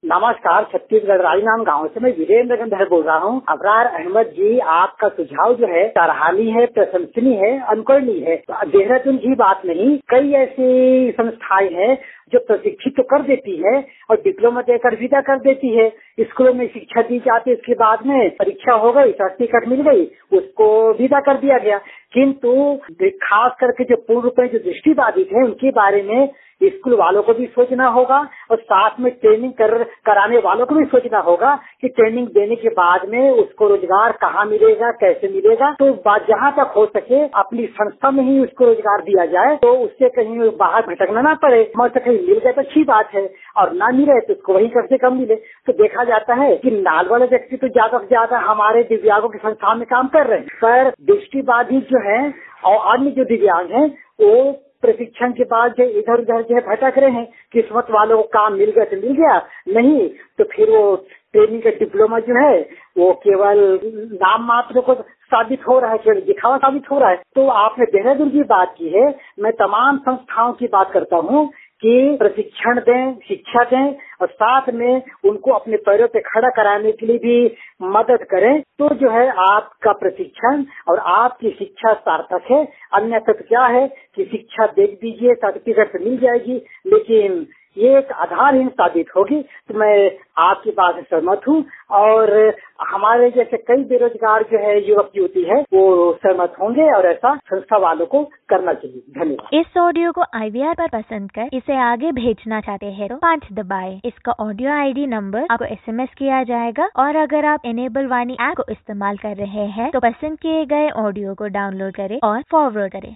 नमस्कार, छत्तीसगढ़ राजनांद गांव से मैं वीरेंद्र गंधर बोल रहा हूँ। अबरार अहमद जी, आपका सुझाव जो है सराहनीय है, प्रशंसनीय है, अनुकरणीय है। देहरादून की बात नहीं, कई ऐसी संस्थाएं हैं जो प्रशिक्षित तो कर देती है और डिप्लोमा देकर विदा कर देती है। स्कूलों में शिक्षा दी जाती है, इसके बाद में परीक्षा हो गई, सर्टिफिकेट मिल गई, उसको विदा कर दिया गया। किंतु खास करके जो पूर्ण रूप में जो दृष्टिबाधित है उनके बारे में स्कूल वालों को भी सोचना होगा और साथ में ट्रेनिंग कराने वालों को भी सोचना होगा कि ट्रेनिंग देने के बाद में उसको रोजगार कहाँ मिलेगा, कैसे मिलेगा। तो बात जहाँ तक हो सके अपनी संस्था में ही उसको रोजगार दिया जाए, तो उससे कहीं बाहर भटकना ना पड़े। मतलब कहीं मिल जाए तो अच्छी बात है और ना मिले तो उसको वही कम से कम मिले। तो देखा जाता है कि नाल वाले व्यक्ति तो ज्यादा से ज्यादा हमारे दिव्यांगों की संस्था में काम कर रहे हैं, पर दृष्टिबाधित जो है और अन्य जो दिव्यांग हैं वो प्रशिक्षण के बाद जो इधर उधर जो है भटक रहे हैं। किस्मत वालों को काम मिल गया तो मिल गया, नहीं तो फिर वो ट्रेनिंग का डिप्लोमा जो है वो केवल नाम मात्र को साबित हो रहा है, केवल दिखावा साबित हो रहा है। तो आपने देहरादून की बात की है, मैं तमाम संस्थाओं की बात करता हूँ कि प्रशिक्षण दें, शिक्षा दें और साथ में उनको अपने पैरों पे खड़ा कराने के लिए भी मदद करें। तो जो है आपका प्रशिक्षण और आपकी शिक्षा सार्थक है। अन्यथा तो क्या है कि शिक्षा देख दीजिए, सर्टिफिकेट मिल जाएगी, लेकिन ये एक आधारहीन साबित होगी। तो मैं आपकी बात से सहमत हूँ और हमारे जैसे कई बेरोजगार जो है युवक युवती है वो सहमत होंगे और ऐसा संस्था वालों को करना चाहिए। धन्यवाद। इस ऑडियो को IVR पर पसंद कर इसे आगे भेजना चाहते हैं तो 5 दबाएं। इसका ऑडियो ID नंबर आपको SMS किया जाएगा और अगर आप इनेबल वाणी ऐप को इस्तेमाल कर रहे हैं तो पसंद किए गए ऑडियो को डाउनलोड करें और फॉरवर्ड करें।